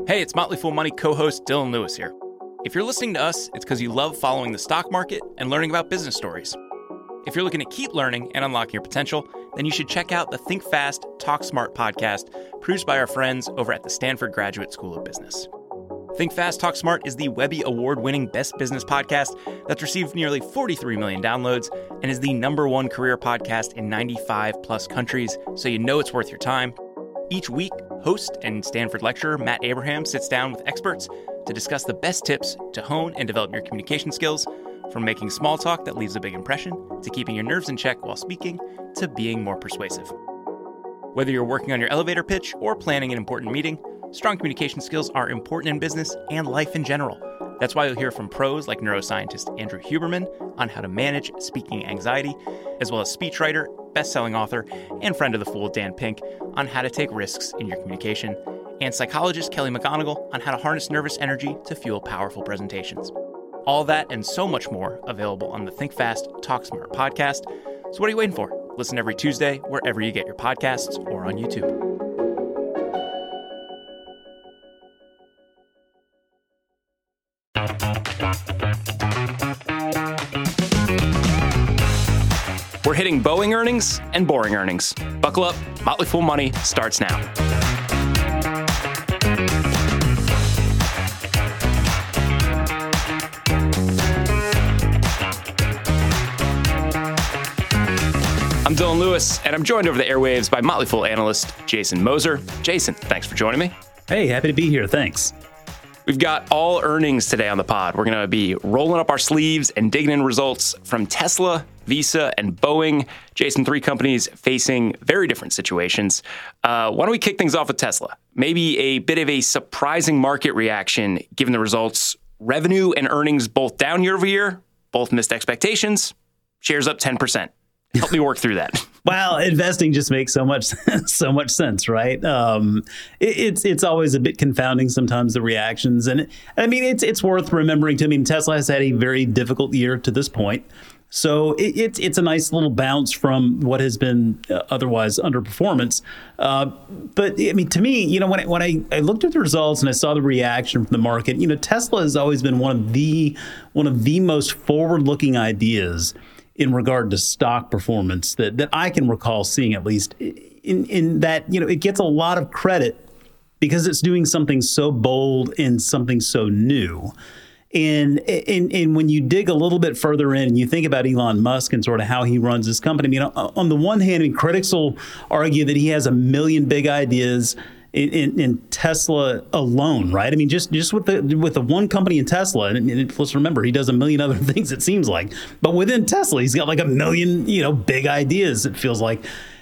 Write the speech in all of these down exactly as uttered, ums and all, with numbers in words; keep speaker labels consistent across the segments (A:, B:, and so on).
A: Hey, it's Motley Fool Money co-host Dylan Lewis here. If you're listening to us, it's because you love following the stock market and learning about business stories. If you're looking to keep learning and unlocking your potential, then you should check out the Think Fast, Talk Smart podcast produced by our friends over at the Stanford Graduate School of Business. Think Fast, Talk Smart is the Webby Award-winning best business podcast that's received nearly forty-three million downloads and is the number one career podcast in ninety-five plus countries, so you know it's worth your time. Each week, host and Stanford lecturer Matt Abraham sits down with experts to discuss the best tips to hone and develop your communication skills, from making small talk that leaves a big impression, to keeping your nerves in check while speaking, to being more persuasive. Whether you're working on your elevator pitch or planning an important meeting, strong communication skills are important in business and life in general. That's why you'll hear from pros like neuroscientist Andrew Huberman on how to manage speaking anxiety, as well as speechwriter, best-selling author, and friend of the Fool Dan Pink on how to take risks in your communication, and psychologist Kelly McGonigal on how to harness nervous energy to fuel powerful presentations. All that and so much more available on the Think Fast, Talk Smart podcast. So what are you waiting for? Listen every Tuesday wherever you get your podcasts or on YouTube. We're hitting Boeing earnings and boring earnings. Buckle up, Motley Fool Money starts now. I'm Dylan Lewis, and I'm joined over the airwaves by Motley Fool analyst Jason Moser. Jason, thanks for joining me.
B: Hey, happy to be here. Thanks.
A: We've got all earnings today on the pod. We're going to be rolling up our sleeves and digging in results from Tesla, Visa, and Boeing. Jason, three companies facing very different situations. Uh, why don't we kick things off with Tesla? Maybe a bit of a surprising market reaction given the results. Revenue and earnings both down year over year, both missed expectations. Shares up ten percent. Help me work through that.
B: Well, investing just makes so much so much sense, right? Um, it, it's it's always a bit confounding sometimes, the reactions, and it, I mean it's it's worth remembering too. I mean, Tesla has had a very difficult year to this point, so it, it's it's a nice little bounce from what has been uh, otherwise underperformance. Uh, but I mean, to me, you know, when I, when I, I looked at the results and I saw the reaction from the market, you know, Tesla has always been one of the one of the most forward-looking ideas in regard to stock performance that, that I can recall seeing, at least in, in that, you know, it gets a lot of credit because it's doing something so bold and something so new. And, and, and when you dig a little bit further in and you think about Elon Musk and sort of how he runs his company, you know, on the one hand, I mean, critics will argue that he has a million big ideas In, in, in Tesla alone, right? I mean, just just with the with the one company in Tesla, and, and let's remember, he does a million other things, it seems like. But within Tesla, he's got like a million, you know, big ideas, it feels like.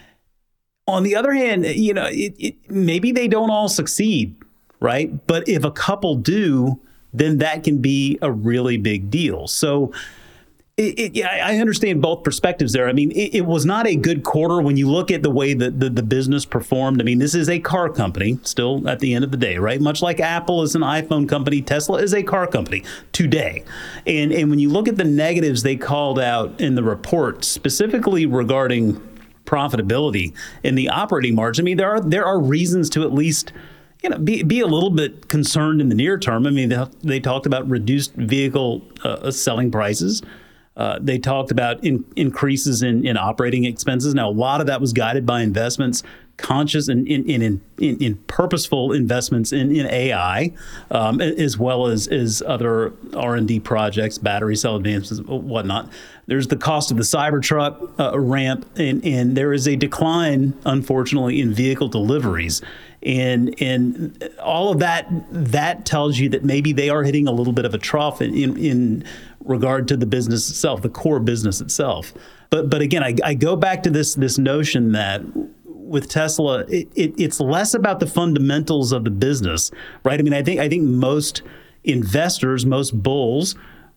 B: On the other hand, you know, it, it, maybe they don't all succeed, right? But if a couple do, then that can be a really big deal. So It, it, yeah, I understand both perspectives there. I mean, it, it was not a good quarter when you look at the way that the, the business performed. I mean, this is a car company still at the end of the day, right? Much like Apple is an iPhone company, Tesla is a car company today. And, and when you look at the negatives they called out in the report, specifically regarding profitability and the operating margin, I mean, there are there are reasons to at least you know, be be a little bit concerned in the near term. I mean, they, they talked about reduced vehicle uh, selling prices. Uh, they talked about in, increases in, in operating expenses. Now, a lot of that was guided by investments, conscious and in, in, in, in, in purposeful investments in, in A I, um, as well as, as other R and D projects, battery cell advances, whatnot. There's the cost of the Cybertruck uh, ramp, and, and there is a decline, unfortunately, in vehicle deliveries. And and all of that, that tells you that maybe they are hitting a little bit of a trough in, in, in regard to the business itself, the core business itself. But but again, I, I go back to this this notion that with Tesla, it, it, it's less about the fundamentals of the business, right? I mean, I think I think most investors, most bulls,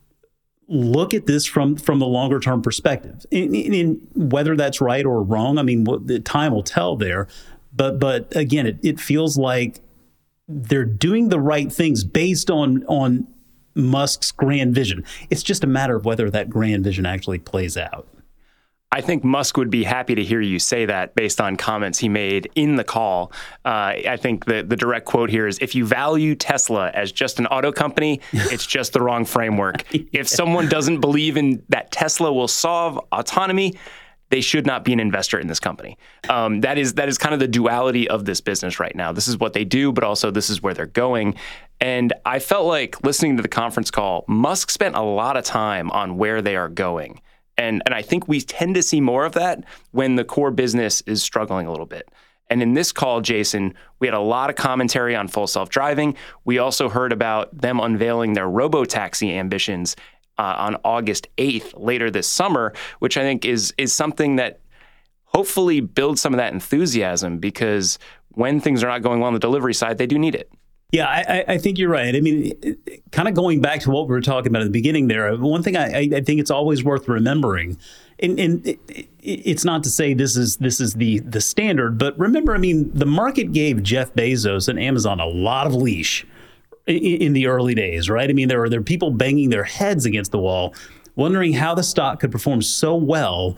B: look at this from from the longer term perspective. In, in, in whether that's right or wrong, I mean, what, the time will tell there. But but again, it, it feels like they're doing the right things based on on Musk's grand vision. It's just a matter of whether that grand vision actually plays out.
A: I think Musk would be happy to hear you say that based on comments he made in the call. Uh, I think the, the direct quote here is, if you value Tesla as just an auto company, it's just the wrong framework. yeah. If someone doesn't believe in that Tesla will solve autonomy, they should not be an investor in this company. Um, that is that is kind of the duality of this business right now. This is what they do, but also this is where they're going. And I felt like listening to the conference call, Musk spent a lot of time on where they are going. And, and I think we tend to see more of that when the core business is struggling a little bit. And in this call, Jason, we had a lot of commentary on full self-driving. We also heard about them unveiling their robo-taxi ambitions uh, on August eighth, later this summer, which I think is is something that hopefully builds some of that enthusiasm, because when things are not going well on the delivery side, they do need it.
B: Yeah, I, I think you're right. I mean, kind of going back to what we were talking about at the beginning there, one thing I, I think it's always worth remembering, and, and it, it, it's not to say this is this is the the standard, but remember, I mean, the market gave Jeff Bezos and Amazon a lot of leash in, in the early days, right? I mean, there were there were people banging their heads against the wall, wondering how the stock could perform so well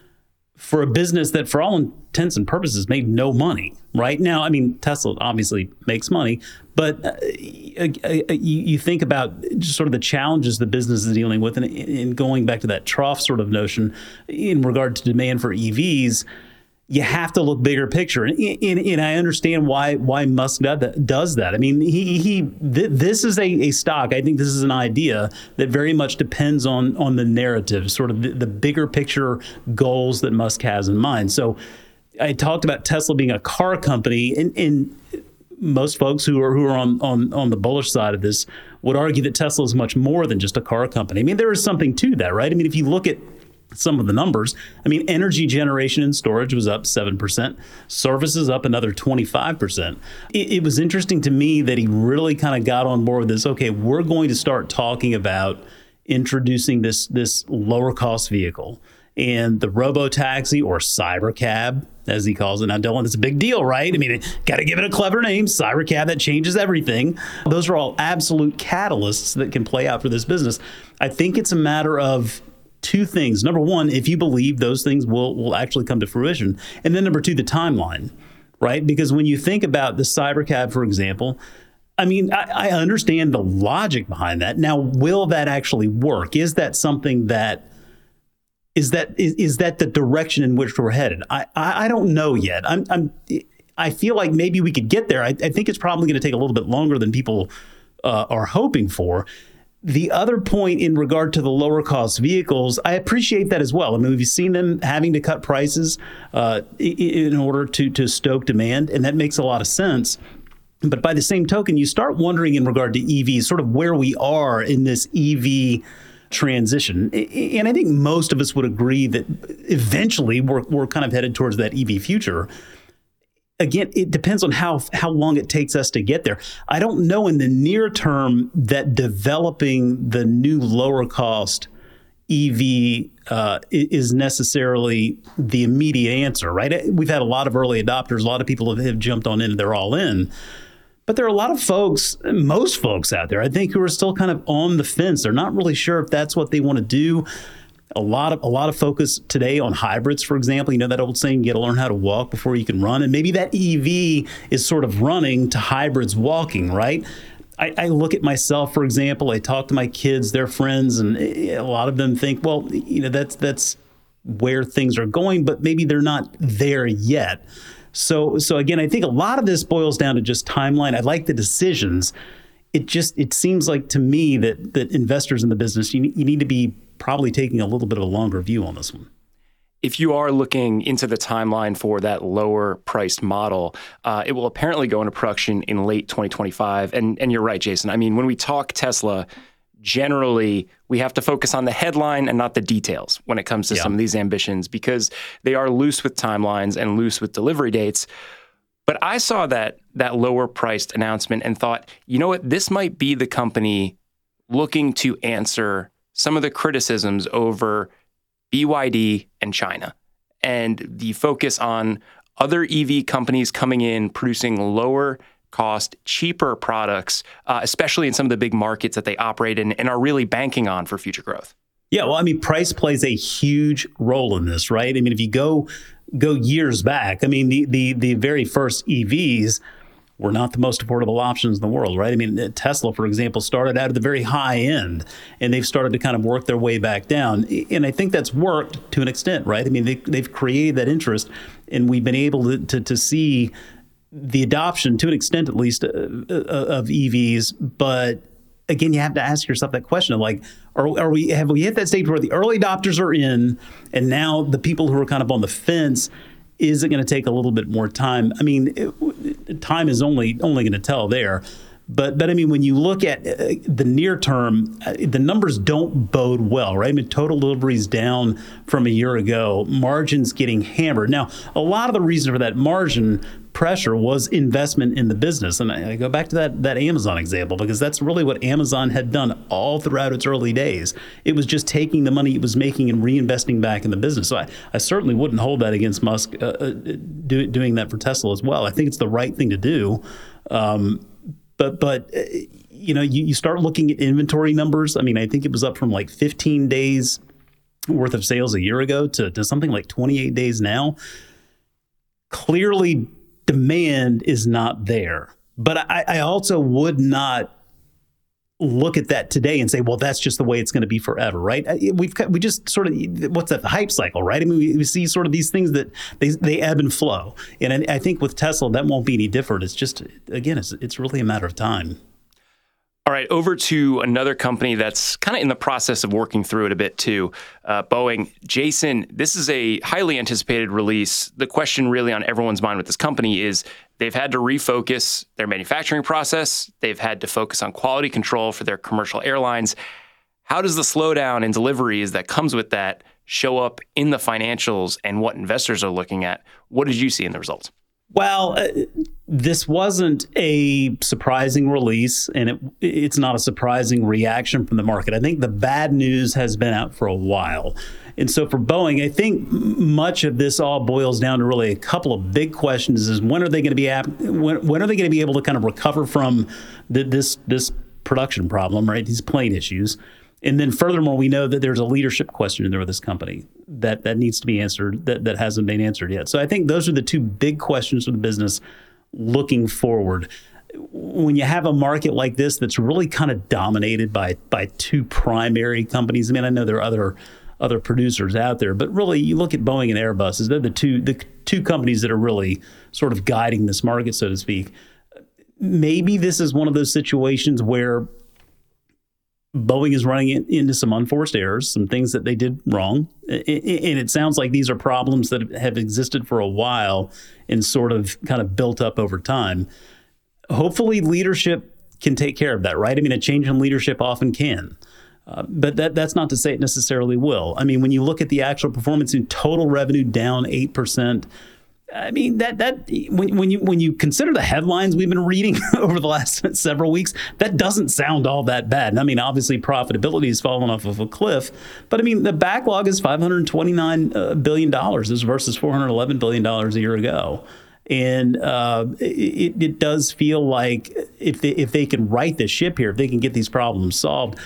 B: for a business that, for all intents and purposes, made no money. Right now, I mean, Tesla obviously makes money, but uh, you, you think about just sort of the challenges the business is dealing with, and, and going back to that trough sort of notion in regard to demand for E Vs, you have to look bigger picture. And, and, and I understand why why Musk does that. I mean, he he th- this is a, a stock. I think this is an idea that very much depends on on the narrative, sort of the, the bigger picture goals that Musk has in mind. So I talked about Tesla being a car company, and, and most folks who are who are on, on on the bullish side of this would argue that Tesla is much more than just a car company. I mean, there is something to that, right? I mean, if you look at some of the numbers, I mean, energy generation and storage was up seven percent, services up another twenty-five percent. It, it was interesting to me that he really kind of got on board with this. Okay, we're going to start talking about introducing this this lower cost vehicle. And the robo-taxi, or cybercab, as he calls it. Now, Dylan, it's a big deal, right? I mean, got to give it a clever name, cybercab, that changes everything. Those are all absolute catalysts that can play out for this business. I think it's a matter of two things. Number one, if you believe those things will, will actually come to fruition. And then number two, the timeline, right? Because when you think about the cybercab, for example, I mean, I, I understand the logic behind that. Now, will that actually work? Is that something that Is that is, is that the direction in which we're headed? I, I, I don't know yet. I'm, I'm I feel like maybe we could get there. I, I think it's probably going to take a little bit longer than people uh, are hoping for. The other point in regard to the lower cost vehicles, I appreciate that as well. I mean, we've seen them having to cut prices uh, in order to to stoke demand, and that makes a lot of sense. But by the same token, you start wondering in regard to E Vs, sort of where we are in this E V transition. And I think most of us would agree that eventually we're we're kind of headed towards that E V future. Again, it depends on how how long it takes us to get there. I don't know in the near term that developing the new lower cost E V uh, is necessarily the immediate answer, right? We've had a lot of early adopters. A lot of people have, have jumped on in and they're all in. But there are a lot of folks, most folks out there, I think, who are still kind of on the fence. They're not really sure if that's what they want to do. A lot of a lot of focus today on hybrids, for example. You know that old saying, you got to learn how to walk before you can run. And maybe that E V is sort of running to hybrids walking, right? I, I look at myself, for example. I talk to my kids, their friends, and a lot of them think, well, you know, that's that's where things are going, but maybe they're not there yet. So, so again, I think a lot of this boils down to just timeline. I like the decisions. It just it seems like to me that that investors in the business, you, you need to be probably taking a little bit of a longer view on this one.
A: If you are looking into the timeline for that lower priced model, uh, it will apparently go into production in late twenty twenty-five. And and you're right, Jason. I mean, when we talk Tesla, generally, we have to focus on the headline and not the details when it comes to yeah. some of these ambitions, because they are loose with timelines and loose with delivery dates. But I saw that that lower priced announcement and thought, you know what, this might be the company looking to answer some of the criticisms over B Y D and China, and the focus on other E V companies coming in, producing lower cost, cheaper products, uh, especially in some of the big markets that they operate in and are really banking on for future growth.
B: Yeah, well, I mean, price plays a huge role in this, right? I mean, if you go go years back, I mean, the the the very first E Vs were not the most affordable options in the world, right? I mean, Tesla, for example, started out at the very high end, and they've started to kind of work their way back down. And I think that's worked to an extent, right? I mean, they, they've created that interest, and we've been able to, to, to see the adoption, to an extent at least, uh, of E Vs. But again, you have to ask yourself that question of like, are, are we have we hit that stage where the early adopters are in, and now the people who are kind of on the fence, is it going to take a little bit more time? I mean, it, time is only only going to tell there. But, but I mean, when you look at uh, the near term, uh, the numbers don't bode well, right? I mean, total deliveries down from a year ago, margins getting hammered. Now, a lot of the reason for that margin pressure was investment in the business. And I, I go back to that, that Amazon example, because that's really what Amazon had done all throughout its early days. It was just taking the money it was making and reinvesting back in the business. So I, I certainly wouldn't hold that against Musk uh, do, doing that for Tesla as well. I think it's the right thing to do. Um, But, but uh, you know, you, you start looking at inventory numbers. I mean, I think it was up from like fifteen days worth of sales a year ago to, to something like twenty-eight days now. Clearly, demand is not there. But I, I also would not look at that today and say, well, that's just the way it's going to be forever, right? We've we just sort of, what's that, the hype cycle, right? I mean, we, we see sort of these things that they they ebb and flow. And I, I think with Tesla, that won't be any different. It's just, again, it's it's really a matter of time.
A: All right, over to another company that's kind of in the process of working through it a bit too, uh, Boeing. Jason, this is a highly anticipated release. The question really on everyone's mind with this company is they've had to refocus their manufacturing process. They've had to focus on quality control for their commercial airlines. How does the slowdown in deliveries that comes with that show up in the financials and what investors are looking at? What did you see in the results?
B: Well, uh, this wasn't a surprising release, and it, it's not a surprising reaction from the market. I think the bad news has been out for a while. And so for Boeing, I think much of this all boils down to really a couple of big questions: is when are they going to be ap- when, when are they going to be able to kind of recover from the, this this production problem, right? These plane issues. And then furthermore, we know that there's a leadership question in there with this company that, that needs to be answered, that, that hasn't been answered yet. So I think those are the two big questions for the business looking forward. When you have a market like this that's really kind of dominated by by two primary companies, I mean, I know there are other other producers out there, but really you look at Boeing and Airbus, they're the two the two companies that are really sort of guiding this market, so to speak. Maybe this is one of those situations where Boeing is running in, into some unforced errors, some things that they did wrong. And it sounds like these are problems that have existed for a while and sort of kind of built up over time. Hopefully leadership can take care of that, right? I mean, a change in leadership often can. Uh, but that that's not to say it necessarily will. I mean, when you look at the actual performance in total revenue down eight percent, I mean, that that when, when you when you consider the headlines we've been reading over the last several weeks, that doesn't sound all that bad. And I mean, obviously, profitability has fallen off of a cliff. But I mean, the backlog is five hundred twenty-nine billion dollars versus four hundred eleven billion dollars a year ago. And uh, it, it does feel like if they, if they can right the ship here, if they can get these problems solved,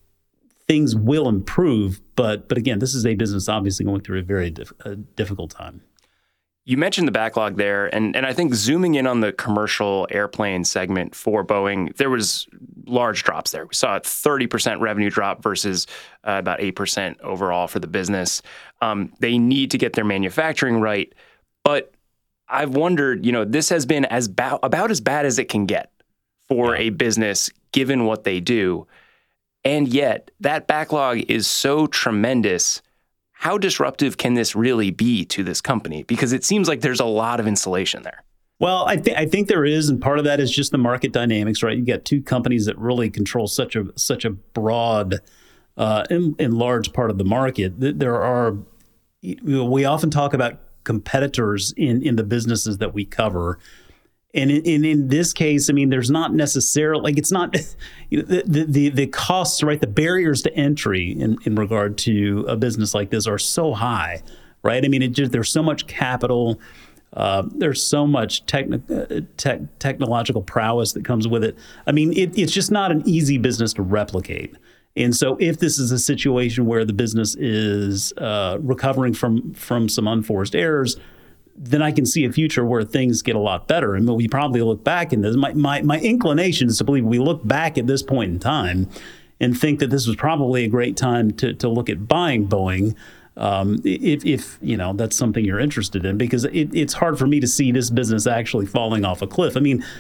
B: things will improve. But but again, this is a business obviously going through a very diff- a difficult time.
A: You mentioned the backlog there, and, and I think zooming in on the commercial airplane segment for Boeing, there was large drops there. We saw a thirty percent revenue drop versus uh, about eight percent overall for the business. Um, they need to get their manufacturing right, but I've wondered, you know, this has been as ba- about as bad as it can get for yeah. a business given what they do, and yet that backlog is so tremendous. How disruptive can this really be to this company? Because it seems like there's a lot of insulation there.
B: Well, I think I think there is, and part of that is just the market dynamics, right? You got two companies that really control such a such a broad uh, and, and large part of the market. There are, you know, we often talk about competitors in in the businesses that we cover. And in, in, in this case, I mean, there's not necessarily, like, it's not, you know, the, the, the costs, right? The barriers to entry in, in regard to a business like this are so high, right? I mean, it just, there's so much capital. Uh, there's so much techni- uh, tech, technological prowess that comes with it. I mean, it, it's just not an easy business to replicate. And so if this is a situation where the business is uh, recovering from from some unforced errors, then I can see a future where things get a lot better. And we probably look back in this. My, my, my inclination is to believe we look back at this point in time and think that this was probably a great time to, to look at buying Boeing. Um, if, if, you know, that's something you're interested in, because it, it's hard for me to see this business actually falling off a cliff. I mean,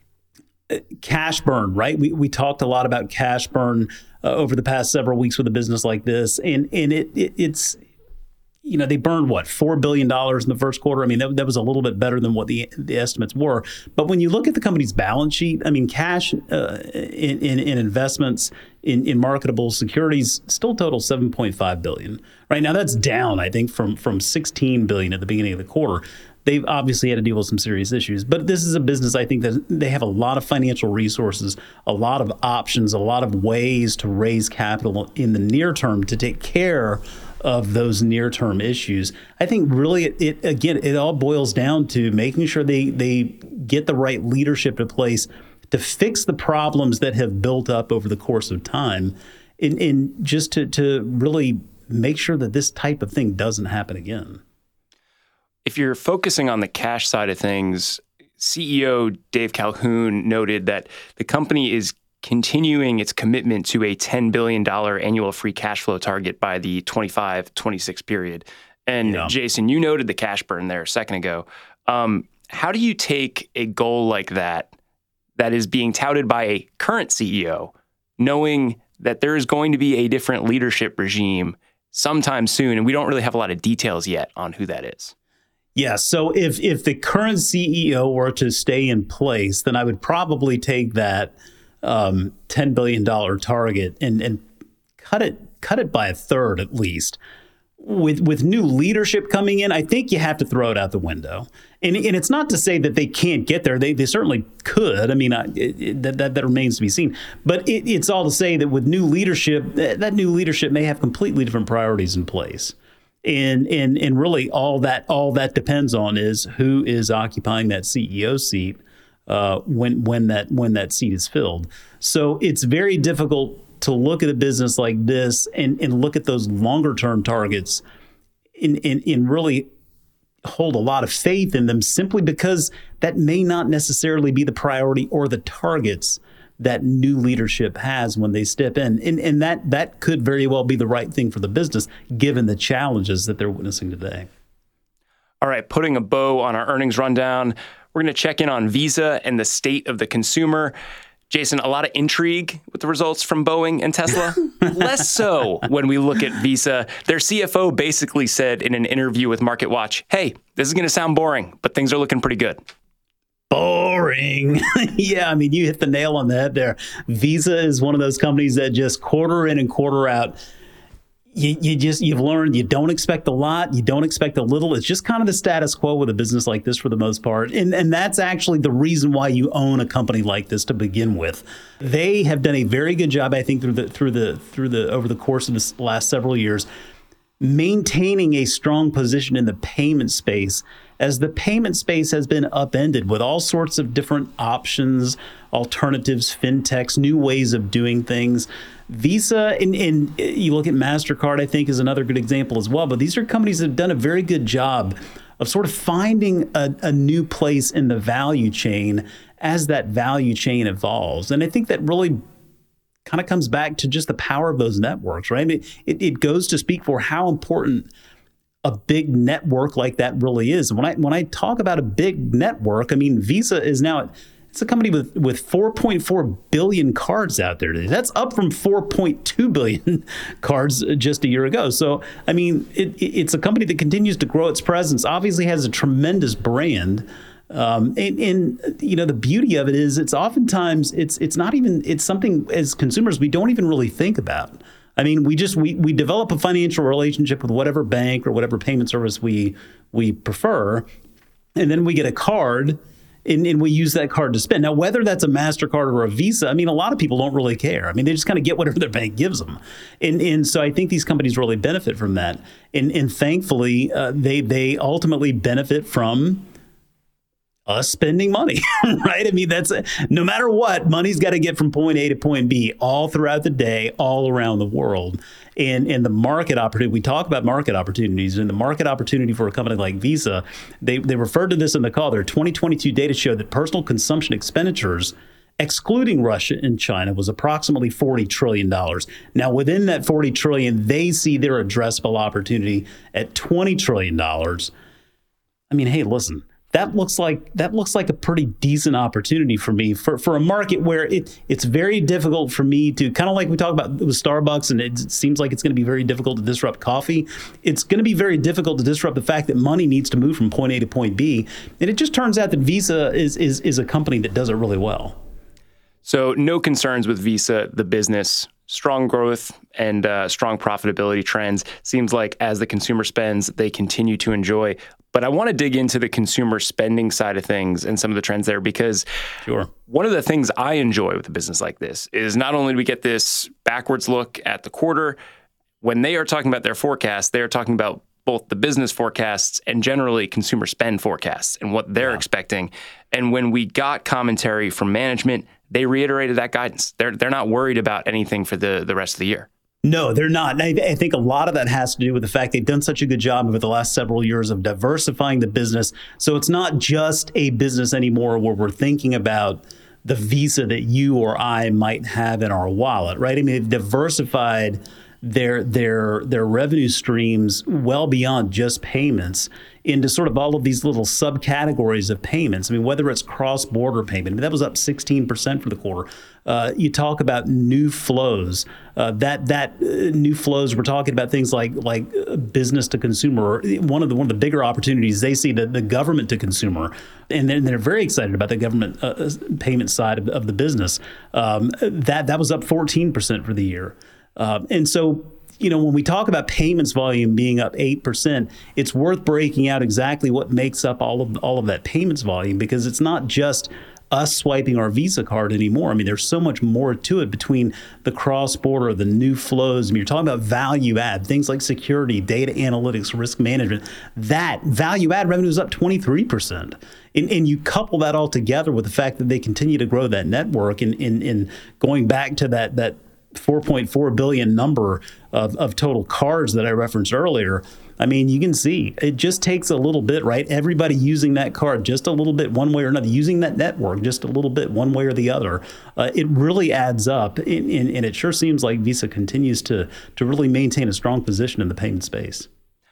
B: cash burn, right? We we talked a lot about cash burn uh, over the past several weeks with a business like this. And, and it, it it's, you know, they burned, what, four billion dollars in the first quarter? I mean, that, that was a little bit better than what the the estimates were. But when you look at the company's balance sheet, I mean, cash uh, in, in, in investments in, in marketable securities still total seven point five billion dollars. Right now, that's down, I think, from, from sixteen billion dollars at the beginning of the quarter. They've obviously had to deal with some serious issues. But this is a business, I think, that they have a lot of financial resources, a lot of options, a lot of ways to raise capital in the near term to take care of those near-term issues. I think really, it, it again, it all boils down to making sure they they get the right leadership in place to fix the problems that have built up over the course of time, and, and just to, to really make sure that this type of thing doesn't happen again.
A: If you're focusing on the cash side of things, C E O Dave Calhoun noted that the company is continuing its commitment to a ten billion dollars annual free cash flow target by the twenty-five twenty-six period. And yeah. Jason, you noted the cash burn there a second ago. Um, how do you take a goal like that, that is being touted by a current C E O, knowing that there is going to be a different leadership regime sometime soon, and we don't really have a lot of details yet on who that is?
B: Yeah, so if if the current C E O were to stay in place, then I would probably take that um, ten billion dollars target and, and cut it cut it by a third at least. With with new leadership coming in, I think you have to throw it out the window. And, and it's not to say that they can't get there. They they certainly could. I mean, I, it, that, that that remains to be seen. But it, it's all to say that with new leadership, that, that new leadership may have completely different priorities in place. And and and really, all that all that depends on is who is occupying that C E O seat uh, when when that when that seat is filled. So it's very difficult to look at a business like this and, and look at those longer term targets and, and, and really hold a lot of faith in them, simply because that may not necessarily be the priority or the targets that new leadership has when they step in. And, and that that could very well be the right thing for the business, given the challenges that they're witnessing today.
A: All right, putting a bow on our earnings rundown, we're going to check in on Visa and the state of the consumer. Jason, a lot of intrigue with the results from Boeing and Tesla. Less so when we look at Visa. Their C F O basically said in an interview with MarketWatch, hey, this is going to sound boring, but things are looking pretty good.
B: Boring. Yeah, I mean, you hit the nail on the head there. Visa is one of those companies that just quarter in and quarter out, You, you just, you've learned you don't expect a lot, you don't expect a little. It's just kind of the status quo with a business like this for the most part. And and that's actually the reason why you own a company like this to begin with. They have done a very good job, I think, through the through the through the over the course of the last several years, maintaining a strong position in the payment space, as the payment space has been upended with all sorts of different options, alternatives, fintechs, new ways of doing things. Visa, and, and you look at MasterCard, I think, is another good example as well. But these are companies that have done a very good job of sort of finding a, a new place in the value chain as that value chain evolves. And I think that really kind of comes back to just the power of those networks, right? I mean, it, it goes to speak for how important a big network like that really is. When I when I talk about a big network, I mean, Visa is now at It's a company with, with four point four billion cards out there today. That's up from four point two billion cards just a year ago. So, I mean, it, it's a company that continues to grow its presence, obviously has a tremendous brand. Um, and, and, you know, the beauty of it is it's oftentimes, it's it's not even, it's something as consumers we don't even really think about. I mean, we just, we, we develop a financial relationship with whatever bank or whatever payment service we we prefer, and then we get a card, And, and we use that card to spend. Now, whether that's a MasterCard or a Visa, I mean, a lot of people don't really care. I mean, they just kind of get whatever their bank gives them. And, and so I think these companies really benefit from that. And, and thankfully, uh, they they ultimately benefit from us spending money, right? I mean, that's no matter what, money's got to get from point A to point B all throughout the day, all around the world. And, and the market opportunity, we talk about market opportunities, and the market opportunity for a company like Visa, they, they referred to this in the call. Their twenty twenty-two data showed that personal consumption expenditures, excluding Russia and China, was approximately forty trillion dollars. Now, within that forty trillion dollars, they see their addressable opportunity at twenty trillion dollars. I mean, hey, listen, that looks like that looks like a pretty decent opportunity for me for, for a market where it it's very difficult for me to, kind of like we talk about with Starbucks, and it seems like it's going to be very difficult to disrupt coffee. It's going to be very difficult to disrupt the fact that money needs to move from point A to point B. And it just turns out that Visa is is is a company that does it really well.
A: So no concerns with Visa, the business. Strong growth and uh, strong profitability trends. Seems like as the consumer spends, they continue to enjoy. But I want to dig into the consumer spending side of things and some of the trends there, because
B: sure.
A: One of the things I enjoy with a business like this is not only do we get this backwards look at the quarter, when they are talking about their forecast, they are talking about both the business forecasts and generally consumer spend forecasts and what they're yeah. expecting. And when we got commentary from management, they reiterated that guidance. They're they're not worried about anything for the, the rest of the year.
B: No, they're not. And I, I think a lot of that has to do with the fact they've done such a good job over the last several years of diversifying the business. So it's not just a business anymore where we're thinking about the Visa that you or I might have in our wallet, right? I mean, they've diversified their their their revenue streams well beyond just payments into sort of all of these little subcategories of payments. I mean, whether it's cross-border payment, I mean, that was up sixteen percent for the quarter. Uh, you talk about new flows. Uh, that that uh, new flows, we're talking about things like like uh, business to consumer. One of the one of the bigger opportunities they see, the, the government to consumer, and they're, they're very excited about the government uh, payment side of, of the business. Um, that that was up fourteen percent for the year. Uh, and so, you know, when we talk about payments volume being up eight percent, it's worth breaking out exactly what makes up all of all of that payments volume, because it's not just us swiping our Visa card anymore. I mean, there's so much more to it between the cross-border, the new flows. I mean, you're talking about value add, things like security, data analytics, risk management. That value add revenue is up twenty-three percent. And, and you couple that all together with the fact that they continue to grow that network, and, and, and going back to that that four point four billion number of, of total cards that I referenced earlier. I mean, you can see it just takes a little bit, right? Everybody using that card just a little bit one way or another, using that network just a little bit one way or the other. Uh, it really adds up. And, and, and it sure seems like Visa continues to, to really maintain a strong position in the payment space.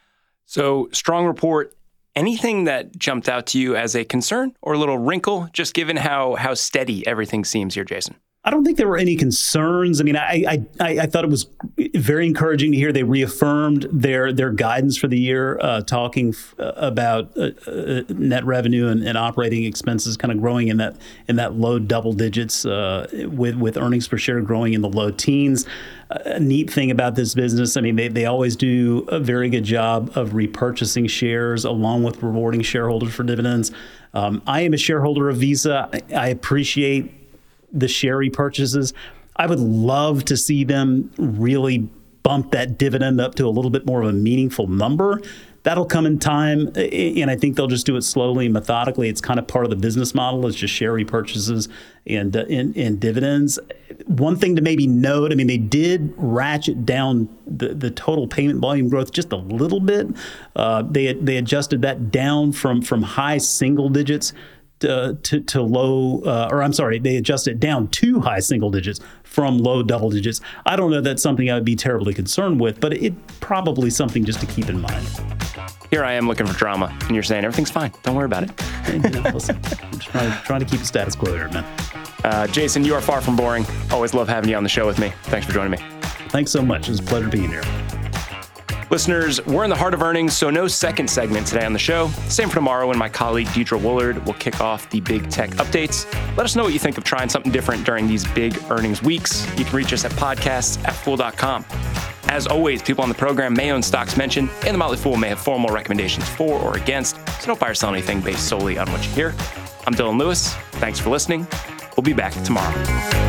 A: So strong report. Anything that jumped out to you as a concern or a little wrinkle, just given how how steady everything seems here, Jason?
B: I don't think there were any concerns. I mean, I, I I thought it was very encouraging to hear they reaffirmed their their guidance for the year, uh, talking f- about uh, uh, net revenue and, and operating expenses kind of growing in that in that low double digits, uh, with with earnings per share growing in the low teens. Uh, a neat thing about this business, I mean, they they always do a very good job of repurchasing shares along with rewarding shareholders for dividends. Um, I am a shareholder of Visa. I, I appreciate the share repurchases. I would love to see them really bump that dividend up to a little bit more of a meaningful number. That'll come in time, and I think they'll just do it slowly and methodically. It's kind of part of the business model. It's just share repurchases and, uh, and, and dividends. One thing to maybe note, I mean, they did ratchet down the, the total payment volume growth just a little bit. Uh, they they adjusted that down from, from high single digits Uh, to, to low, uh, or I'm sorry, they adjust it down to high single digits from low double digits. I don't know if that's something I would be terribly concerned with, but it probably something just to keep in mind.
A: Here I am looking for drama, and you're saying everything's fine. Don't worry about it.
B: Hey, you know, listen, I'm just trying, trying to keep the status quo here, man.
A: Uh, Jason, you are far from boring. Always love having you on the show with me. Thanks for joining me.
B: Thanks so much. It was a pleasure being here.
A: Listeners, we're in the heart of earnings, so no second segment today on the show. Same for tomorrow when my colleague Deidre Woolard will kick off the big tech updates. Let us know what you think of trying something different during these big earnings weeks. You can reach us at podcasts at fool dot com. As always, people on the program may own stocks mentioned, and the Motley Fool may have formal recommendations for or against, so don't buy or sell anything based solely on what you hear. I'm Dylan Lewis. Thanks for listening. We'll be back tomorrow.